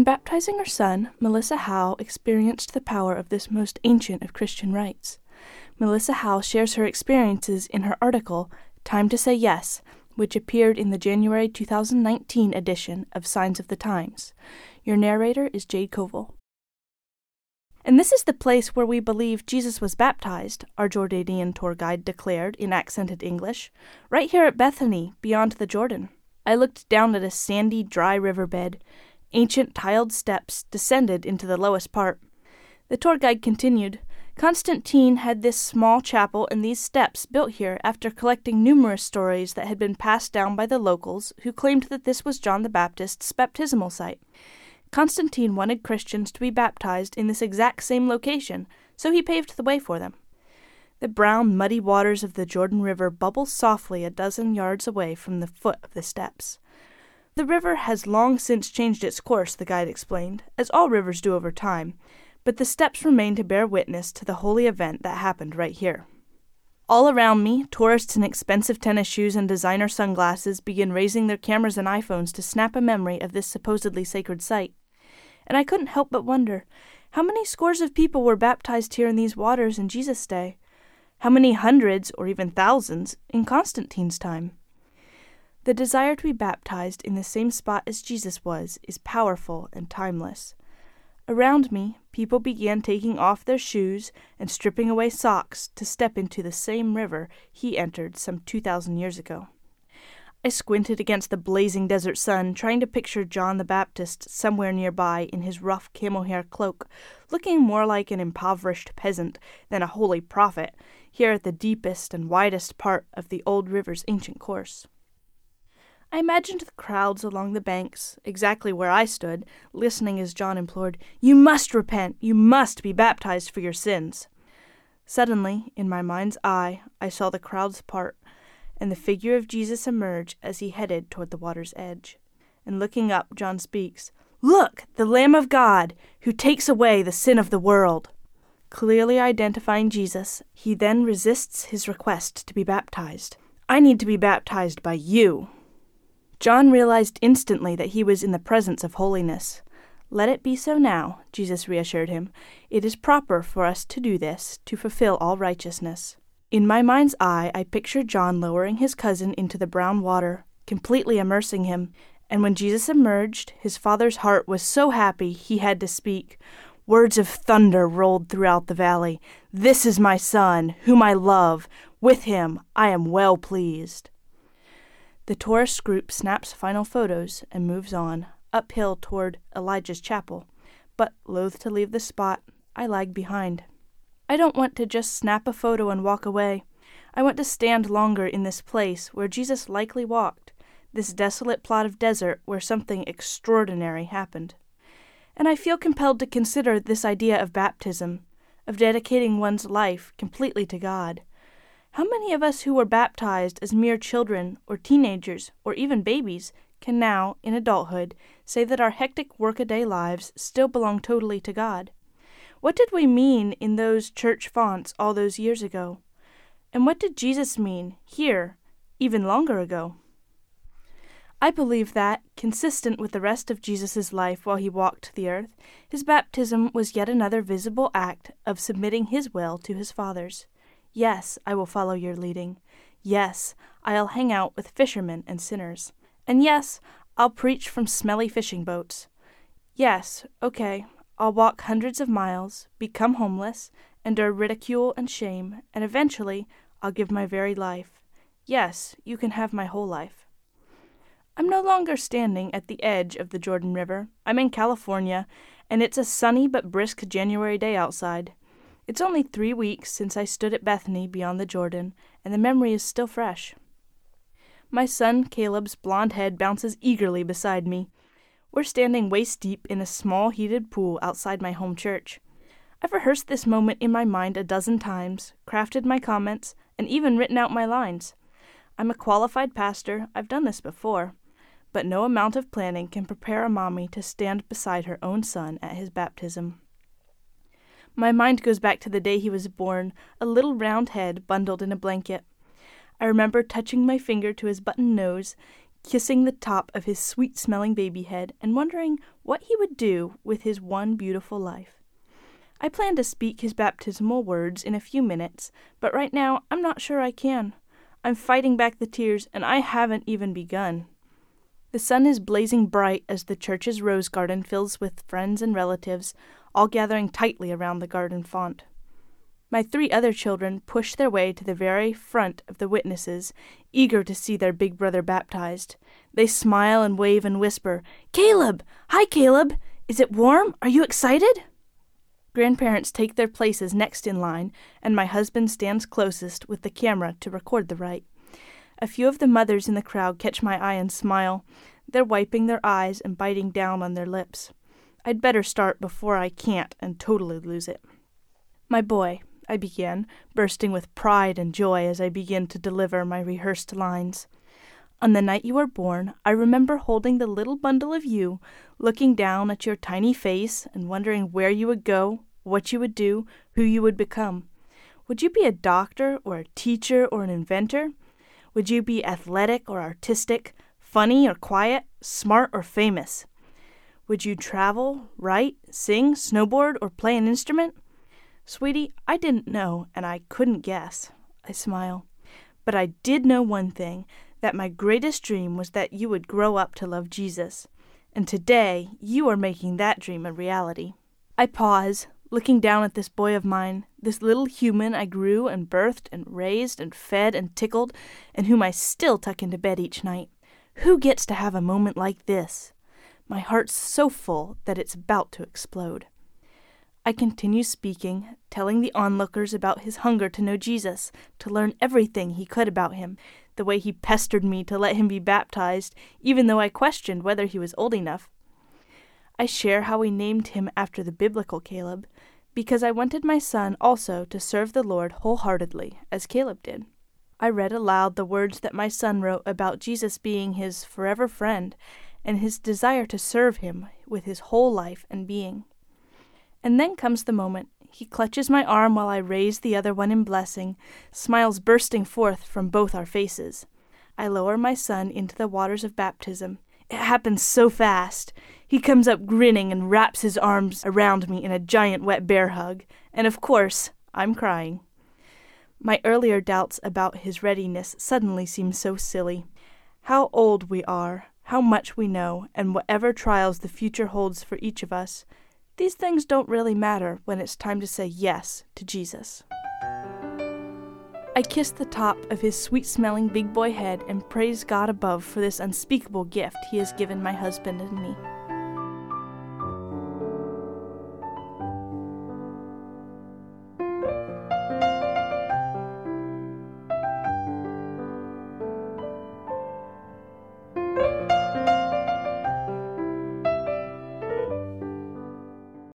baptizing her son, Melissa Howe experienced the power of this most ancient of Christian rites. Melissa Howe shares her experiences in her article, Time to Say Yes, which appeared in the January 2019 edition of Signs of the Times. Your narrator is Jade Koval. And this is the place where we believe Jesus was baptized, our Jordanian tour guide declared in accented English, right here at Bethany, beyond the Jordan. I looked down at a sandy, dry riverbed. Ancient tiled steps descended into the lowest part. The tour guide continued, Constantine had this small chapel and these steps built here after collecting numerous stories that had been passed down by the locals who claimed that this was John the Baptist's baptismal site. Constantine wanted Christians to be baptized in this exact same location, so he paved the way for them. The brown, muddy waters of the Jordan River bubble softly a dozen yards away from the foot of the steps. The river has long since changed its course, the guide explained, as all rivers do over time, but the steps remain to bear witness to the holy event that happened right here. All around me, tourists in expensive tennis shoes and designer sunglasses begin raising their cameras and iPhones to snap a memory of this supposedly sacred site. And I couldn't help but wonder, how many scores of people were baptized here in these waters in Jesus' day? How many hundreds, or even thousands, in Constantine's time? The desire to be baptized in the same spot as Jesus was is powerful and timeless. Around me, people began taking off their shoes and stripping away socks to step into the same river he entered some 2,000 years ago. I squinted against the blazing desert sun, trying to picture John the Baptist somewhere nearby in his rough camel hair cloak, looking more like an impoverished peasant than a holy prophet, here at the deepest and widest part of the old river's ancient course. I imagined the crowds along the banks, exactly where I stood, listening as John implored, "You must repent! You must be baptized for your sins!" Suddenly, in my mind's eye, I saw the crowds part, and the figure of Jesus emerge as he headed toward the water's edge. And looking up, John speaks, "Look, the Lamb of God, who takes away the sin of the world." Clearly identifying Jesus, he then resists his request to be baptized. "I need to be baptized by you." John realized instantly that he was in the presence of holiness. "Let it be so now," Jesus reassured him. "It is proper for us to do this, to fulfill all righteousness." In my mind's eye, I pictured John lowering his cousin into the brown water, completely immersing him, and when Jesus emerged, his father's heart was so happy he had to speak. Words of thunder rolled throughout the valley. "This is my son, whom I love. With him I am well pleased." The tourist group snaps final photos and moves on, uphill toward Elijah's chapel, but loath to leave the spot, I lag behind. I don't want to just snap a photo and walk away. I want to stand longer in this place where Jesus likely walked, this desolate plot of desert where something extraordinary happened. And I feel compelled to consider this idea of baptism, of dedicating one's life completely to God. How many of us who were baptized as mere children or teenagers or even babies can now, in adulthood, say that our hectic workaday lives still belong totally to God? What did we mean in those church fonts all those years ago? And what did Jesus mean here, even longer ago? I believe that, consistent with the rest of Jesus' life while he walked the earth, his baptism was yet another visible act of submitting his will to his Father's. Yes, I will follow your leading. Yes, I'll hang out with fishermen and sinners. And yes, I'll preach from smelly fishing boats. Yes, okay, I'll walk hundreds of miles, become homeless, endure ridicule and shame, and eventually I'll give my very life. Yes, you can have my whole life. I'm no longer standing at the edge of the Jordan River. I'm in California, and it's a sunny but brisk January day outside. It's only 3 weeks since I stood at Bethany beyond the Jordan, and the memory is still fresh. My son Caleb's blond head bounces eagerly beside me. We're standing waist-deep in a small heated pool outside my home church. I've rehearsed this moment in my mind a dozen times, crafted my comments, and even written out my lines. I'm a qualified pastor, I've done this before, but no amount of planning can prepare a mommy to stand beside her own son at his baptism. My mind goes back to the day he was born, a little round head bundled in a blanket. I remember touching my finger to his button nose, kissing the top of his sweet-smelling baby head and wondering what he would do with his one beautiful life. I plan to speak his baptismal words in a few minutes, but right now I'm not sure I can. I'm fighting back the tears, and I haven't even begun. The sun is blazing bright as the church's rose garden fills with friends and relatives, all gathering tightly around the garden font. My 3 other children push their way to the very front of the witnesses, eager to see their big brother baptized. They smile and wave and whisper, "Caleb! Hi, Caleb! Is it warm? Are you excited?" Grandparents take their places next in line, and my husband stands closest with the camera to record the rite. A few of the mothers in the crowd catch my eye and smile. They're wiping their eyes and biting down on their lips. I'd better start before I can't and totally lose it. "My boy," I began, bursting with pride and joy as I begin to deliver my rehearsed lines. "On the night you were born, I remember holding the little bundle of you, looking down at your tiny face and wondering where you would go, what you would do, who you would become. Would you be a doctor or a teacher or an inventor? Would you be athletic or artistic, funny or quiet, smart or famous? Would you travel, write, sing, snowboard, or play an instrument? Sweetie, I didn't know, and I couldn't guess." I smile. "But I did know one thing, that my greatest dream was that you would grow up to love Jesus. And today, you are making that dream a reality." I pause, looking down at this boy of mine, this little human I grew and birthed and raised and fed and tickled, and whom I still tuck into bed each night. Who gets to have a moment like this? My heart's so full that it's about to explode. I continue speaking, telling the onlookers about his hunger to know Jesus, to learn everything he could about him, the way he pestered me to let him be baptized, even though I questioned whether he was old enough. I share how we named him after the biblical Caleb, because I wanted my son also to serve the Lord wholeheartedly, as Caleb did. I read aloud the words that my son wrote about Jesus being his forever friend, and his desire to serve him with his whole life and being. And then comes the moment. He clutches my arm while I raise the other one in blessing, smiles bursting forth from both our faces. I lower my son into the waters of baptism. It happens so fast. He comes up grinning and wraps his arms around me in a giant wet bear hug. And of course, I'm crying. My earlier doubts about his readiness suddenly seem so silly. How old we are, how much we know, and whatever trials the future holds for each of us, these things don't really matter when it's time to say yes to Jesus. I kiss the top of his sweet-smelling big boy head and praise God above for this unspeakable gift he has given my husband and me.